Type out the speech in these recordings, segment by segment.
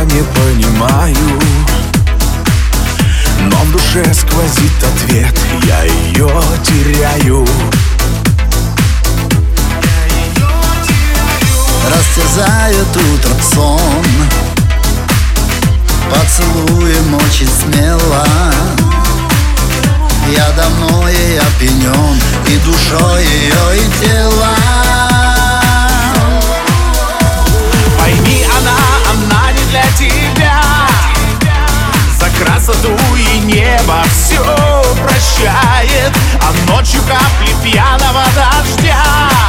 не понимаю, но в душе сквозит ответ, я ее теряю. Растерзает утром сон, поцелуем очень смело. Я давно ей опьянен, и душой ее, и телом. Пойми, она не для тебя. За красоту и небо все прощает, а ночью капли пьяного дождя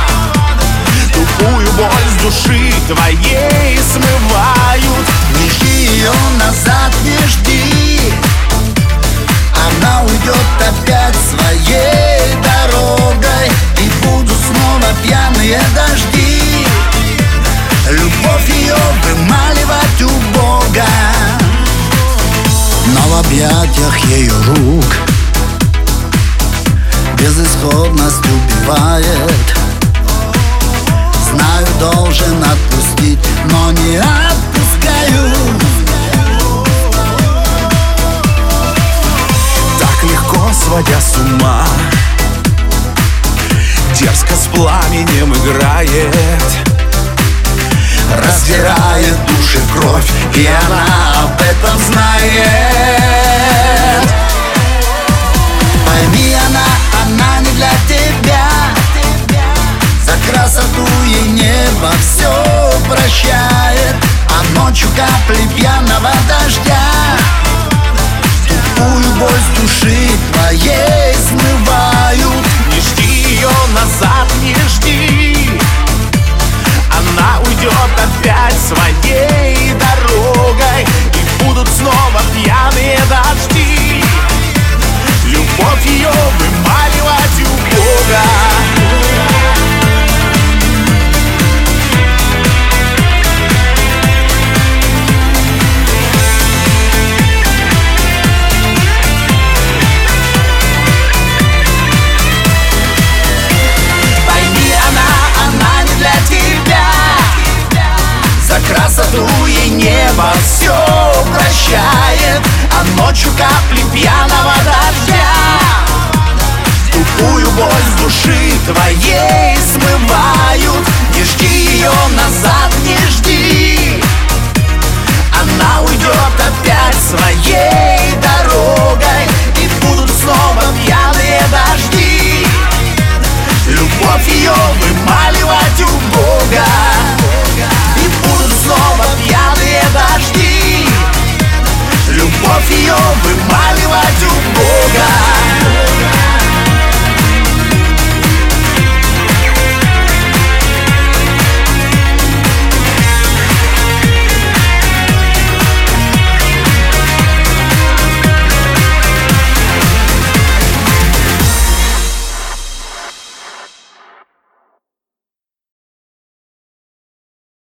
тупую боль с души твоей смывают. Не жди ее назад, не жди, она уйдет опять своей дорогой, и будут снова пьяные дожди. Любовь ее вымаливать у Бога, но в объятиях ее рук безысходность убивает. Знаю, должен отпустить, но не отпускаю. Так легко сводя с ума, дерзко с пламенем играет, раздирает души кровь, и она об этом знает. Пойми, она не для тебя. За красоту ей небо все прощает, а ночью капли пьяного дождя тупую боль с души твоей смывают. Не жди ее назад, не жди, она уйдет опять своей дорогой, и будут снова пьяные дожди. Любовь ее вымаливать у Бога. Красоту и небо все прощает, а ночью капли пьяного дождя тупую боль с души твоей смывают. Не жди ее назад, не жди, она уйдет опять своей дорогой, и будут снова пьяные дожди. Любовь ее вымаливать у Бога, и будут снова пьяные дожди. Любовь ее вымаливать у Бога.